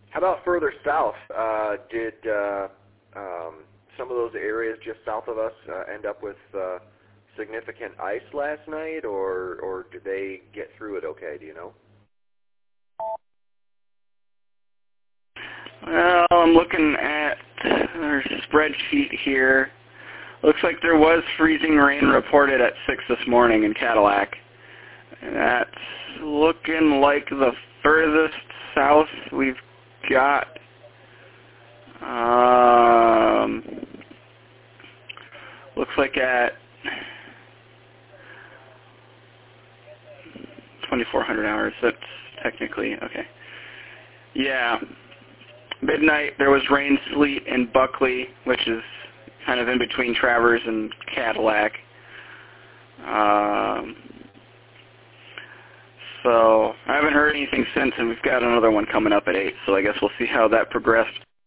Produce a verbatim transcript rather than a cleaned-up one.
How about further south? Uh, did uh, um, some of those areas just south of us uh, end up with uh, significant ice last night, or or did they get through it okay? Do you know? Well, I'm looking at our spreadsheet here. Looks like there was freezing rain reported at six this morning in Cadillac. And that's looking like the furthest south we've got. Um, looks like at twenty-four hundred hours. That's technically, okay. Yeah. Midnight, there was rain, sleet in Buckley, which is kind of in between Travers and Cadillac. Um, so I haven't heard anything since, and we've got another one coming up at eight, so I guess we'll see how that progressed.